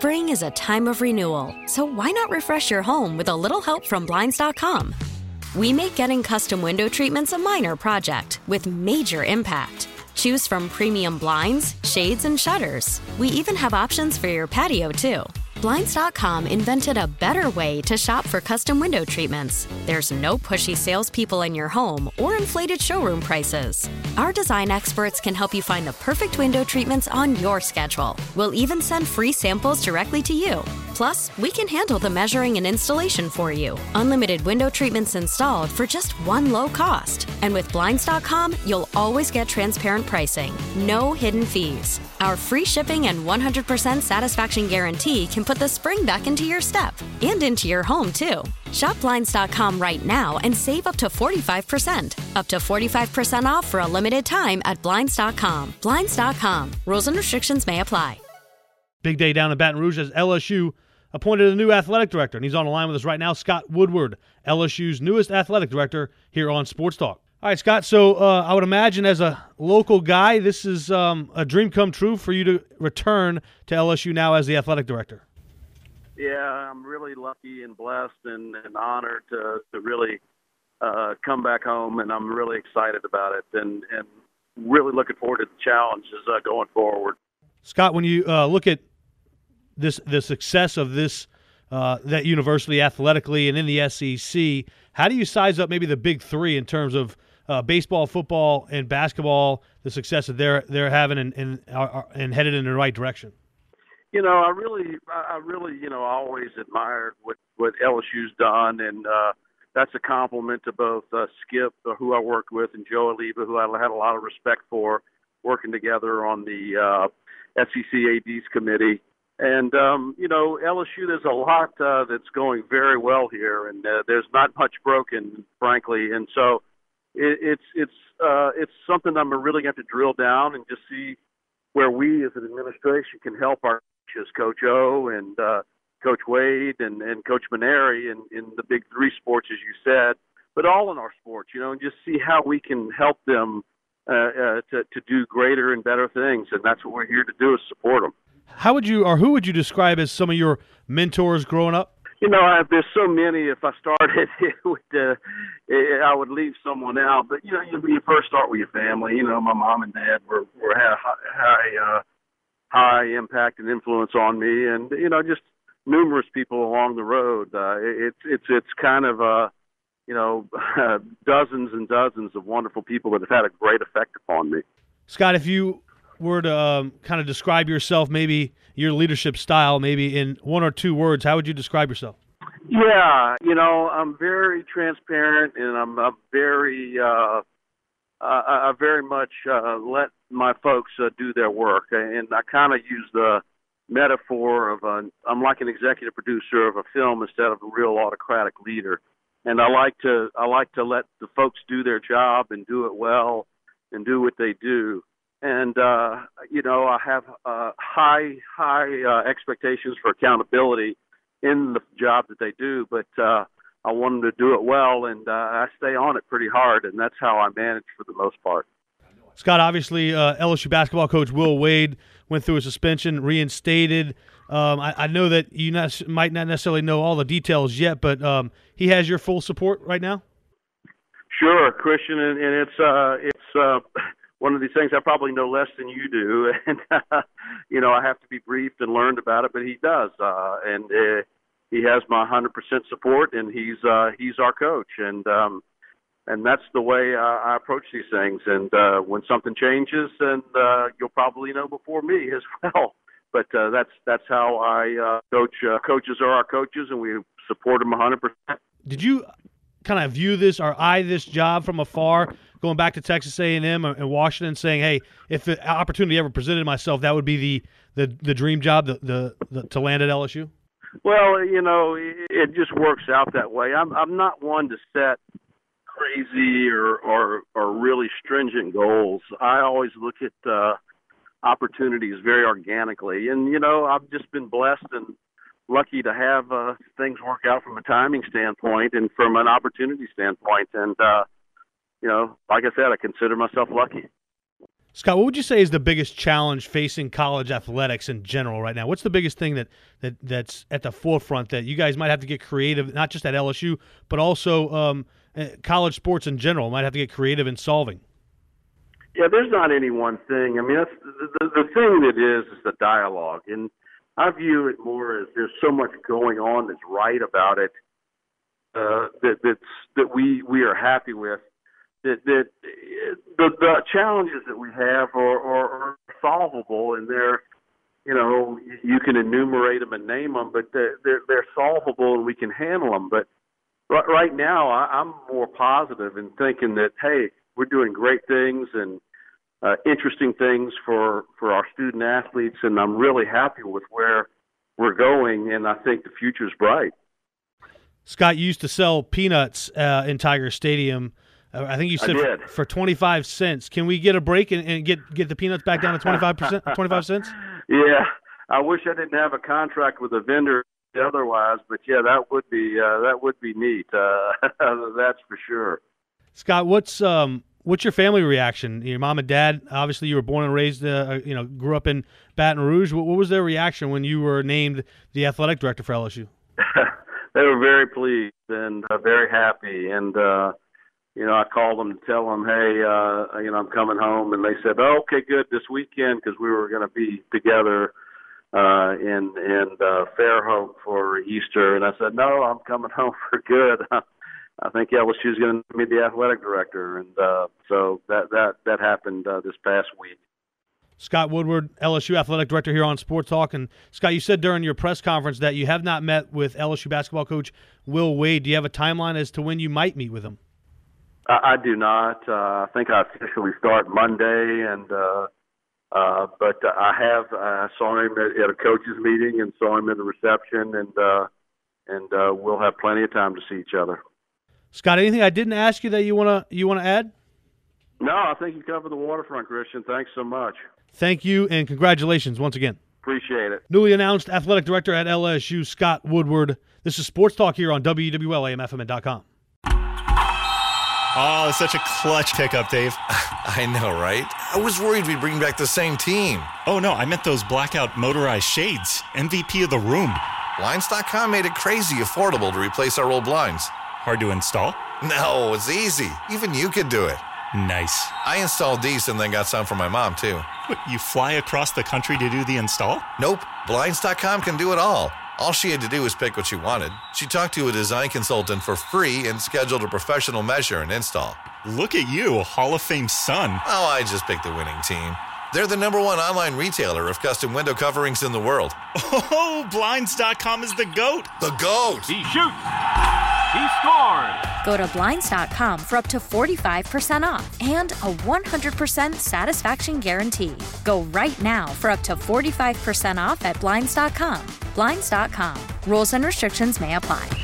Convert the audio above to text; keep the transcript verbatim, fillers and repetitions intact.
Spring is a time of renewal, so why not refresh your home with a little help from Blinds dot com? We make getting custom window treatments a minor project with major impact. Choose from premium blinds, shades, and shutters. We even have options for your patio, too. Blinds dot com invented a better way to shop for custom window treatments. There's no pushy salespeople in your home or inflated showroom prices. Our design experts can help you find the perfect window treatments on your schedule. We'll even send free samples directly to you. Plus, we can handle the measuring and installation for you. Unlimited window treatments installed for just one low cost. And with Blinds dot com, you'll always get transparent pricing. No hidden fees. Our free shipping and one hundred percent satisfaction guarantee can put the spring back into your step and into your home, too. Shop Blinds dot com right now and save up to forty-five percent. Up to forty-five percent off for a limited time at Blinds dot com. Blinds dot com. Rules and restrictions may apply. Big day down in Baton Rouge as L S U appointed a new athletic director, and he's on the line with us right now, Scott Woodward, L S U's newest athletic director here on Sports Talk. All right, Scott, so uh, I would imagine as a local guy, this is um, a dream come true for you to return to L S U now as the athletic director. Yeah, I'm really lucky and blessed and, and honored to, to really uh, come back home, and I'm really excited about it and, and really looking forward to the challenges uh, going forward. Scott, when you uh, look at this the success of this uh, that university athletically and in the S E C, how do you size up maybe the big three in terms of uh, baseball, football, and basketball, the success that they're they're having and and, are, and headed in the right direction? You know, I really, I really, you know, always admired what, what L S U's done, and uh, that's a compliment to both uh, Skip, uh, who I worked with, and Joe Oliva, who I had a lot of respect for, working together on the uh, S E C A Ds committee. And, um, you know, L S U, there's a lot uh, that's going very well here, and uh, there's not much broken, frankly. And so it, it's it's uh, it's something I'm really going to have to drill down and just see where we as an administration can help our coaches, Coach O and uh, Coach Wade and, and Coach Maneri in, in the big three sports, as you said, but all in our sports, you know, and just see how we can help them uh, uh, to, to do greater and better things. And that's what we're here to do, is support them. How would you, or who would you describe as some of your mentors growing up? You know, I, there's so many. If I started, it would, uh, it, I would leave someone out. But you know, you, you first start with your family. You know, my mom and dad were were had high high, uh, high impact and influence on me, and you know, just numerous people along the road. Uh, it's it's it's kind of uh, you know, dozens and dozens of wonderful people that have had a great effect upon me. Scott, if you were to um, kind of describe yourself, maybe your leadership style, maybe in one or two words, how would you describe yourself? Yeah, you know, I'm very transparent, and I'm, I'm very, uh, I, I very much uh, let my folks uh, do their work, and I kind of use the metaphor of a, I'm like an executive producer of a film instead of a real autocratic leader, and I like to I like to let the folks do their job and do it well and do what they do. And, uh, you know, I have uh, high, high uh, expectations for accountability in the job that they do, but uh, I want them to do it well, and uh, I stay on it pretty hard, and that's how I manage for the most part. Scott, obviously, uh, L S U basketball coach Will Wade went through a suspension, reinstated. Um, I, I know that you not, might not necessarily know all the details yet, but um, he has your full support right now? Sure, Christian, and, and it's uh, it's uh, one of these things I probably know less than you do, and uh, you know, I have to be briefed and learned about it, but he does, uh, and uh, he has my one hundred percent support, and he's uh, he's our coach, and um, and that's the way I, I approach these things. And uh, when something changes, and uh, you'll probably know before me as well. But uh, that's that's how I uh, coach. Uh, coaches are our coaches, and we support them one hundred percent. Did you kind of view this or eye this job from afar, going back to Texas A and M and Washington, saying, hey, if the opportunity ever presented myself, that would be the the, the dream job the, the, the to land at L S U? Well, you know, it, it just works out that way. I'm I'm not one to set crazy or, or, or really stringent goals. I always look at uh, opportunities very organically. And, you know, I've just been blessed and lucky to have uh, things work out from a timing standpoint and from an opportunity standpoint. And, uh, you know, like I said, I consider myself lucky. Scott, what would you say is the biggest challenge facing college athletics in general right now? What's the biggest thing that, that that's at the forefront that you guys might have to get creative, not just at L S U, but also um, college sports in general might have to get creative in solving? Yeah, there's not any one thing. I mean, that's the, the, the thing that is is the dialogue, and I view it more as there's so much going on that's right about it uh, that that's, that we we are happy with. That, that the, the challenges that we have are, are, are solvable, and they're, you know, you can enumerate them and name them, but they're, they're, they're solvable and we can handle them. But right, right now, I, I'm more positive in thinking that, hey, we're doing great things and uh, interesting things for, for our student athletes, and I'm really happy with where we're going, and I think the future's bright. Scott, you used to sell peanuts uh, in Tiger Stadium. I think you said for, for twenty-five cents. Can we get a break and, and get get the peanuts back down to twenty-five percent, twenty-five cents? Yeah, I wish I didn't have a contract with a vendor otherwise, but yeah, that would be uh, that would be neat. Uh, that's for sure. Scott, what's um what's your family reaction? Your mom and dad, obviously, you were born and raised, uh, you know, grew up in Baton Rouge. What, what was their reaction when you were named the athletic director for L S U? They were very pleased and uh, very happy, and. Uh, You know, I called them to tell them, hey, uh, you know, I'm coming home. And they said, oh, okay, good, this weekend, because we were going to be together uh, in, in uh, Fairhope for Easter. And I said, no, I'm coming home for good. I think L S U is going to be the athletic director. And uh, so that, that, that happened uh, this past week. Scott Woodward, L S U athletic director here on Sports Talk. And, Scott, you said during your press conference that you have not met with L S U basketball coach Will Wade. Do you have a timeline as to when you might meet with him? I, I do not. Uh, I think I officially start Monday, and uh, uh, but I have I saw him at, at a coaches meeting and saw him at the reception, and uh, and uh, we'll have plenty of time to see each other. Scott, anything I didn't ask you that you wanna you wanna add? No, I think you covered the waterfront, Christian. Thanks so much. Thank you, and congratulations once again. Appreciate it. Newly announced athletic director at L S U, Scott Woodward. This is Sports Talk here on W W L A M F M N dot com. Oh, such a clutch pickup, Dave. I know, right? I was worried we'd bring back the same team. Oh, no, I meant those blackout motorized shades. M V P of the room. Blinds dot com made it crazy affordable to replace our old blinds. Hard to install? No, it's easy. Even you could do it. Nice. I installed these and then got some for my mom, too. What, you fly across the country to do the install? Nope. Blinds dot com can do it all. All she had to do was pick what she wanted. She talked to a design consultant for free and scheduled a professional measure and install. Look at you, a Hall of Fame son. Oh, I just picked the winning team. They're the number one online retailer of custom window coverings in the world. Oh, Blinds dot com is the GOAT. The GOAT! He shoots! He scores! Go to Blinds dot com for up to forty-five percent off and a one hundred percent satisfaction guarantee. Go right now for up to forty-five percent off at Blinds dot com. Blinds dot com. Rules and restrictions may apply.